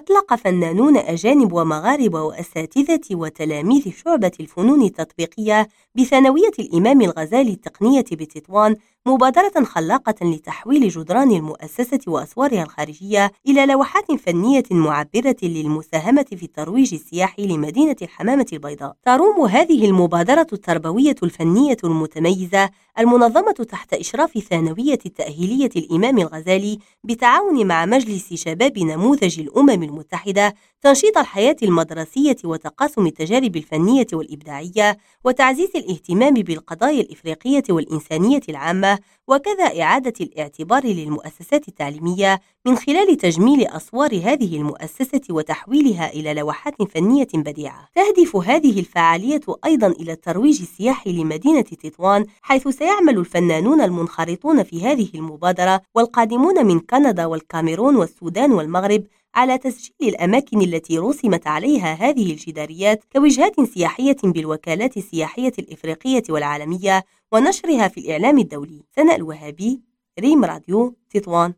أطلق فنانون أجانب ومغاربة وأساتذة وتلاميذ شعبة الفنون التطبيقية بثانوية الإمام الغزالي التقنية بتطوان مبادرة خلاقة لتحويل جدران المؤسسة وأسوارها الخارجية إلى لوحات فنية معبرة للمساهمة في الترويج السياحي لمدينة الحمامة البيضاء. تروم هذه المبادرة التربوية الفنية المتميزة المنظمة تحت إشراف ثانوية التأهيلية الإمام الغزالي بالتعاون مع مجلس شباب نموذج الأمم المتحدة تنشيط الحياة المدرسية وتقاسم التجارب الفنية والإبداعية وتعزيز الاهتمام بالقضايا الإفريقية والإنسانية العامة، وكذا إعادة الاعتبار للمؤسسات التعليمية من خلال تجميل أسوار هذه المؤسسة وتحويلها إلى لوحات فنية بديعة. تهدف هذه الفعالية أيضا إلى الترويج السياحي لمدينة تطوان، حيث سيعمل الفنانون المنخرطون في هذه المبادرة والقادمون من كندا والكاميرون والسودان والمغرب على تسجيل الأماكن التي رسمت عليها هذه الجداريات كوجهات سياحية بالوكالات السياحية الإفريقية والعالمية ونشرها في الإعلام الدولي. سناء الوهابي، ريم راديو، تطوان.